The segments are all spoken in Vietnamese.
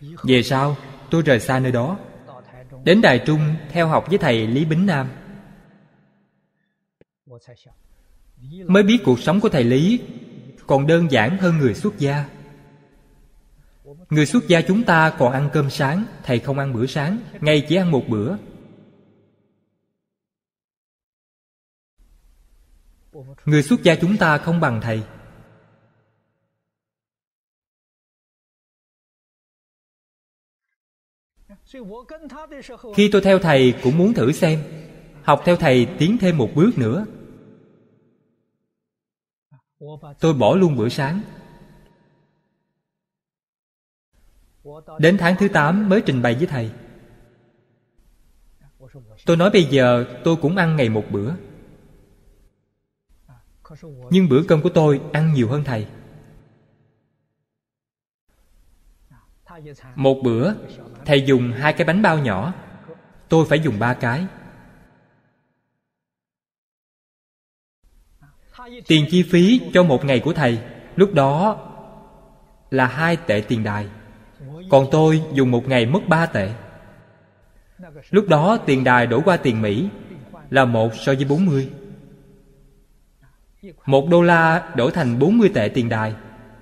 Về sau tôi rời xa nơi đó, đến Đài Trung theo học với thầy Lý Bính Nam. Mới biết cuộc sống của thầy Lý còn đơn giản hơn người xuất gia. Người xuất gia chúng ta còn ăn cơm sáng, thầy không ăn bữa sáng, ngày chỉ ăn một bữa. Người xuất gia chúng ta không bằng thầy. Khi tôi theo thầy cũng muốn thử xem, học theo thầy tiến thêm một bước nữa. Tôi bỏ luôn bữa sáng. Đến tháng thứ 8 mới trình bày với thầy. Tôi nói bây giờ tôi cũng ăn ngày một bữa, nhưng bữa cơm của tôi ăn nhiều hơn thầy. Một bữa thầy dùng 2 cái bánh bao nhỏ, tôi phải dùng 3 cái. Tiền chi phí cho một ngày của thầy lúc đó là 2 tệ tiền đài, còn tôi dùng một ngày mất 3 tệ. Lúc đó tiền đài đổi qua tiền Mỹ là 1 so với 40. 1 đô la đổi thành 40 tệ tiền đài.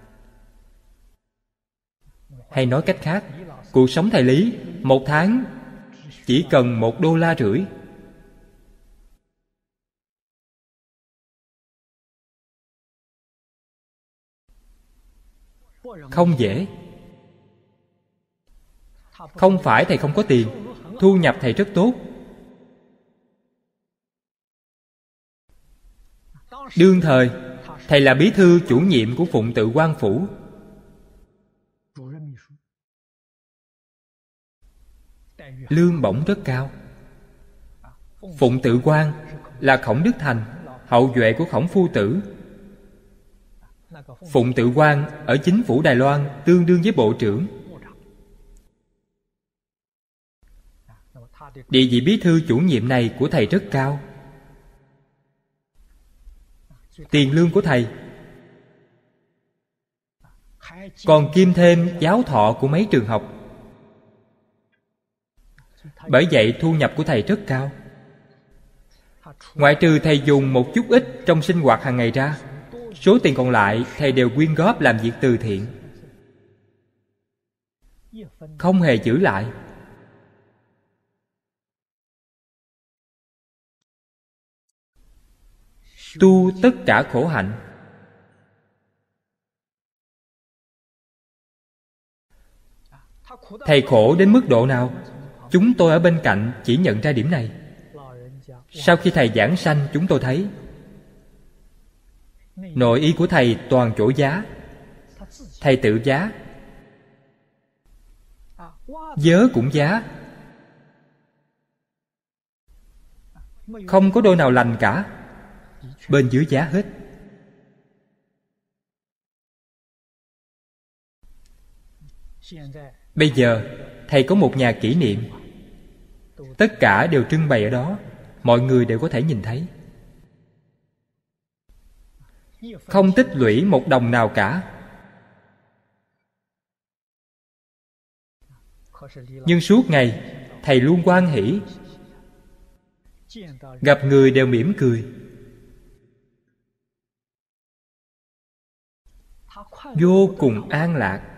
Hay nói cách khác, cuộc sống thầy Lý một tháng chỉ cần 1,5 đô la. Không dễ. Không phải thầy không có tiền, thu nhập thầy rất tốt. Đương thời thầy là bí thư chủ nhiệm của Phụng Tự Quan Phủ. Lương bổng rất cao. Phụng Tự Quan là Khổng Đức Thành, hậu duệ của Khổng Phu Tử. Phụng Tự Quan ở chính phủ Đài Loan tương đương với bộ trưởng. Địa vị bí thư chủ nhiệm này của thầy rất cao. Tiền lương của thầy còn kiêm thêm giáo thọ của mấy trường học. Bởi vậy thu nhập của thầy rất cao. Ngoại trừ thầy dùng một chút ít trong sinh hoạt hàng ngày ra, số tiền còn lại thầy đều quyên góp làm việc từ thiện, không hề giữ lại. Tu tất cả khổ hạnh. Thầy khổ đến mức độ nào? Chúng tôi ở bên cạnh chỉ nhận ra điểm này. Sau khi thầy giảng sanh, chúng tôi thấy nội y của thầy toàn chỗ giá. Thầy tự giá, vớ cũng giá, không có đôi nào lành cả. Bên dưới giá hết. Bây giờ thầy có một nhà kỷ niệm, tất cả đều trưng bày ở đó, mọi người đều có thể nhìn thấy. Không tích lũy một đồng nào cả. Nhưng suốt ngày thầy luôn hoan hỷ, gặp người đều mỉm cười. Vô cùng an lạc.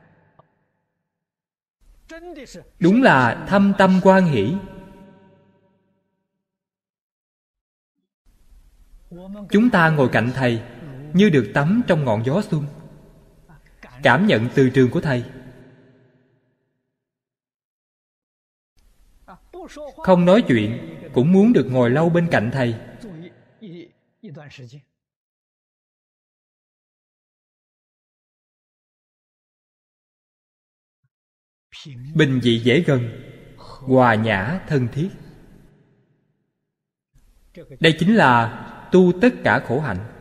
Đúng là thâm tâm hoan hỷ. Chúng ta ngồi cạnh thầy như được tắm trong ngọn gió xuân, cảm nhận từ trường của thầy. Không nói chuyện cũng muốn được ngồi lâu bên cạnh thầy. Bình dị dễ gần, hòa nhã thân thiết. Đây chính là tu tất cả khổ hạnh.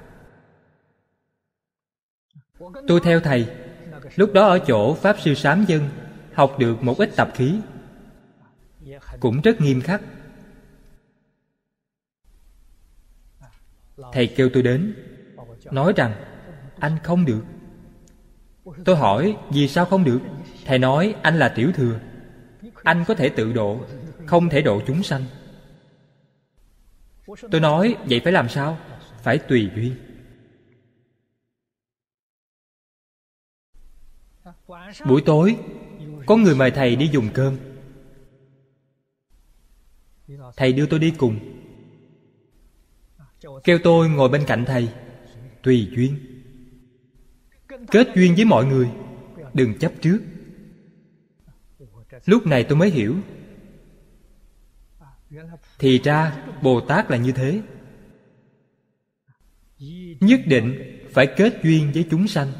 Tôi theo thầy, lúc đó ở chỗ Pháp Sư Sám Dân, học được một ít tập khí, cũng rất nghiêm khắc. Thầy kêu tôi đến, nói rằng anh không được. Tôi hỏi vì sao không được? Thầy nói anh là tiểu thừa, anh có thể tự độ, không thể độ chúng sanh. Tôi nói vậy phải làm sao? Phải tùy duyên. Buổi tối có người mời thầy đi dùng cơm. Thầy đưa tôi đi cùng, kêu tôi ngồi bên cạnh thầy. Tùy duyên. Kết duyên với mọi người, đừng chấp trước. Lúc này tôi mới hiểu, thì ra Bồ Tát là như thế. Nhất định phải kết duyên với chúng sanh,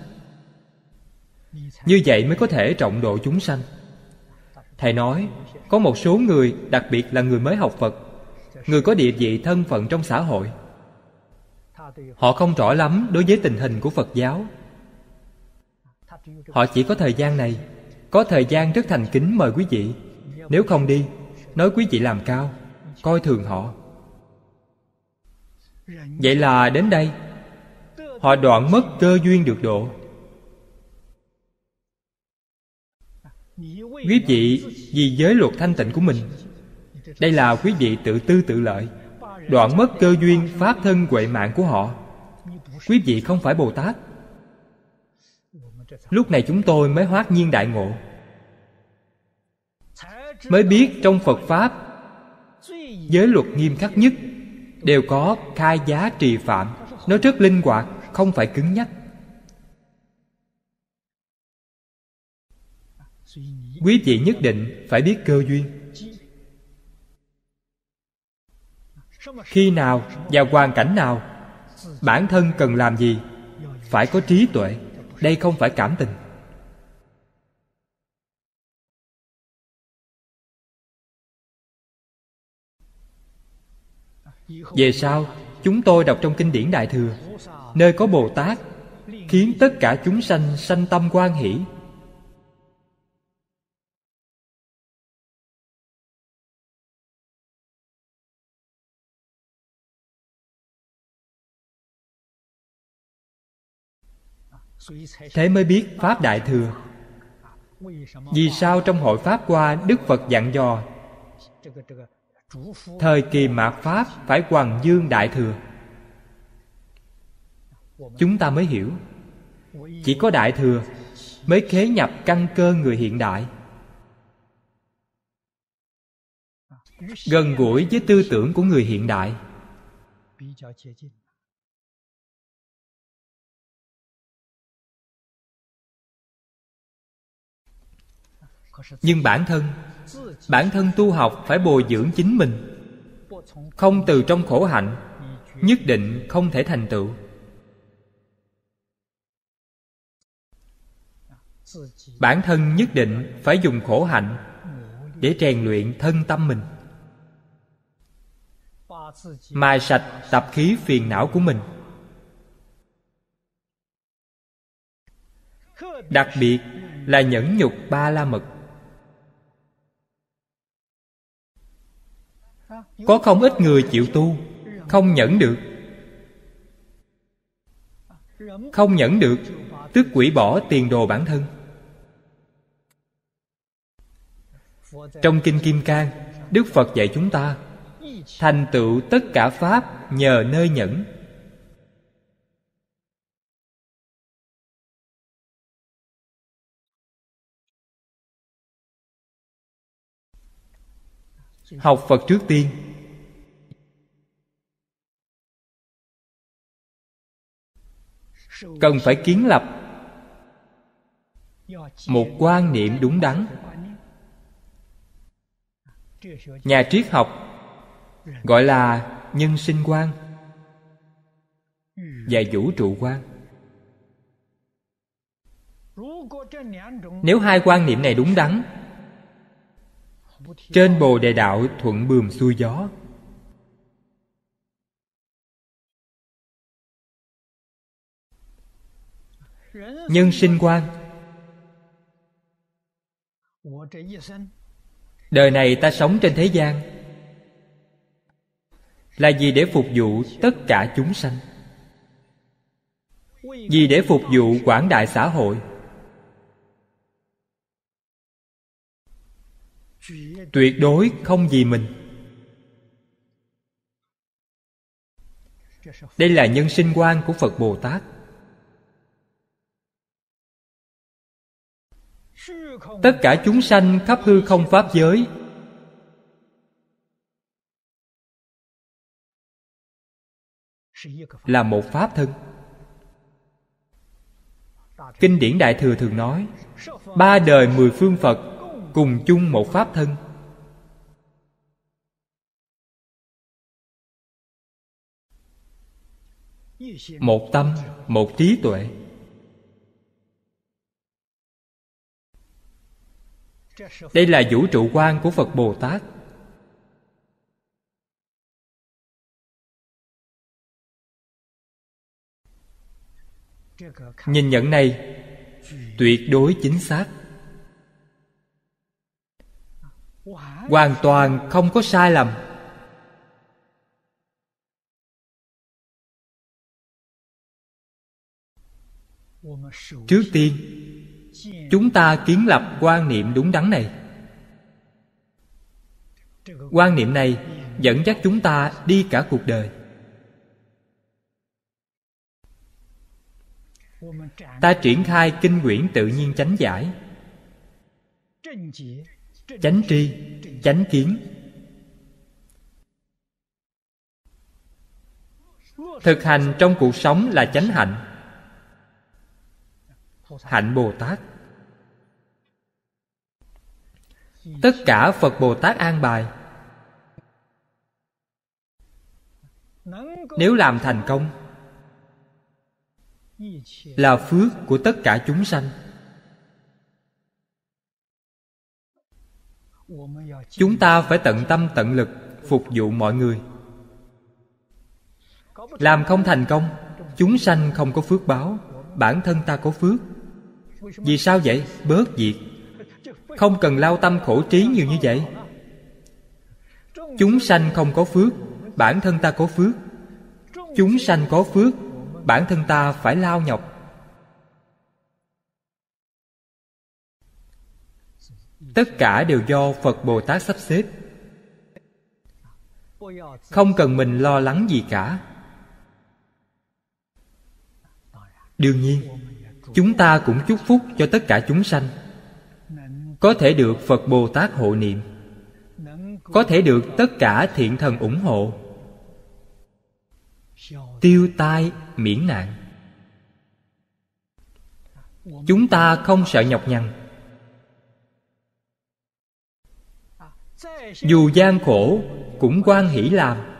như vậy mới có thể trọng độ chúng sanh. Thầy nói có một số người, đặc biệt là người mới học Phật, người có địa vị thân phận trong xã hội, họ không rõ lắm đối với tình hình của Phật giáo. Họ chỉ có thời gian này, có thời gian rất thành kính mời quý vị. Nếu không đi, nói quý vị làm cao, coi thường họ. Vậy là đến đây họ đoạn mất cơ duyên được độ. Quý vị vì giới luật thanh tịnh của mình, đây là quý vị tự tư tự lợi, đoạn mất cơ duyên pháp thân huệ mạng của họ. Quý vị không phải Bồ Tát. Lúc này chúng tôi mới hoát nhiên đại ngộ, mới biết trong Phật Pháp giới luật nghiêm khắc nhất đều có khai giá trì phạm. Nó rất linh hoạt, không phải cứng nhắc. Quý vị nhất định phải biết cơ duyên. Khi nào và hoàn cảnh nào bản thân cần làm gì, phải có trí tuệ. Đây không phải cảm tình. Về sau chúng tôi đọc trong kinh điển Đại Thừa, nơi có Bồ Tát khiến tất cả chúng sanh sanh tâm hoan hỷ. Thế mới biết Pháp Đại Thừa. Vì sao trong hội Pháp Hoa Đức Phật dặn dò thời kỳ mạt Pháp phải hoằng dương Đại Thừa? Chúng ta mới hiểu, chỉ có Đại Thừa mới khế nhập căn cơ người hiện đại, gần gũi với tư tưởng của người hiện đại. Nhưng bản thân tu học phải bồi dưỡng chính mình, không từ trong khổ hạnh, nhất định không thể thành tựu. Bản thân nhất định phải dùng khổ hạnh để rèn luyện thân tâm mình, mài sạch tập khí phiền não của mình. Đặc biệt là nhẫn nhục ba la mật. Có không ít người chịu tu, không nhẫn được. Không nhẫn được, tức hủy bỏ tiền đồ bản thân. Trong Kinh Kim Cang, Đức Phật dạy chúng ta thành tựu tất cả Pháp nhờ nơi nhẫn. Học Phật trước tiên cần phải kiến lập một quan niệm đúng đắn. Nhà triết học gọi là nhân sinh quan và vũ trụ quan. Nếu hai quan niệm này đúng đắn, trên Bồ Đề đạo thuận buồm xuôi gió. Nhân sinh quan, đời này ta sống trên thế gian là vì để phục vụ tất cả chúng sanh, vì để phục vụ quảng đại xã hội, tuyệt đối không vì mình. Đây là nhân sinh quan của Phật Bồ Tát. Tất cả chúng sanh khắp hư không pháp giới là một pháp thân. Kinh điển Đại Thừa thường nói 3 đời 10 phương Phật cùng chung một pháp thân. Một tâm, một trí tuệ. Đây là vũ trụ quan của Phật Bồ Tát. Nhìn nhận này tuyệt đối chính xác, hoàn toàn không có sai lầm. Trước tiên, chúng ta kiến lập quan niệm đúng đắn này. Quan niệm này dẫn dắt chúng ta đi cả cuộc đời. Ta triển khai kinh quyển tự nhiên chánh giải, chánh tri, chánh kiến, thực hành trong cuộc sống là chánh hạnh, hạnh Bồ Tát. Tất cả Phật Bồ Tát an bài. Nếu làm thành công là phước của tất cả chúng sanh. Chúng ta phải tận tâm tận lực phục vụ mọi người. Làm không thành công, chúng sanh không có phước báo, bản thân ta có phước. Vì sao vậy? Bớt việc, không cần lao tâm khổ trí nhiều như vậy. Chúng sanh không có phước, bản thân ta có phước. Chúng sanh có phước, bản thân ta phải lao nhọc. Tất cả đều do Phật Bồ Tát sắp xếp. Không cần mình lo lắng gì cả. Đương nhiên, chúng ta cũng chúc phúc cho tất cả chúng sanh có thể được Phật Bồ Tát hộ niệm, có thể được tất cả thiện thần ủng hộ, tiêu tai miễn nạn. Chúng ta không sợ nhọc nhằn. Dù gian khổ cũng hoan hỷ làm.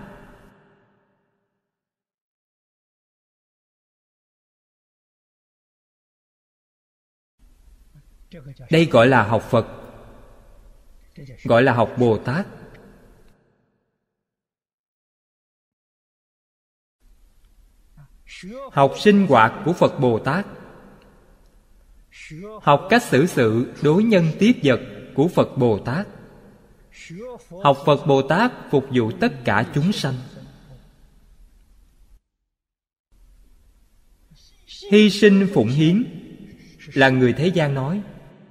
Đây gọi là học Phật, gọi là học Bồ Tát. Học sinh hoạt của Phật Bồ Tát, học cách xử sự đối nhân tiếp vật của Phật Bồ Tát, học Phật Bồ Tát phục vụ tất cả chúng sanh. Hy sinh phụng hiến là người thế gian nói.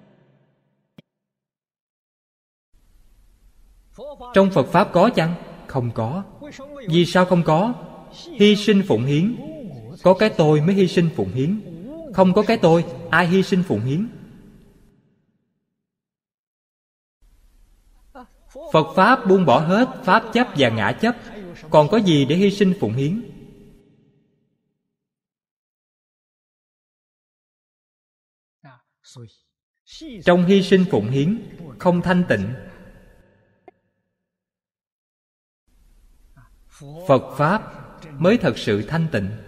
Trong Phật Pháp có chăng? Không có. Vì sao không có? Hy sinh phụng hiến, có cái tôi mới hy sinh phụng hiến. Không có cái tôi, ai hy sinh phụng hiến? Phật Pháp buông bỏ hết Pháp chấp và ngã chấp, còn có gì để hy sinh phụng hiến? Trong hy sinh phụng hiến không thanh tịnh. Phật Pháp mới thật sự thanh tịnh.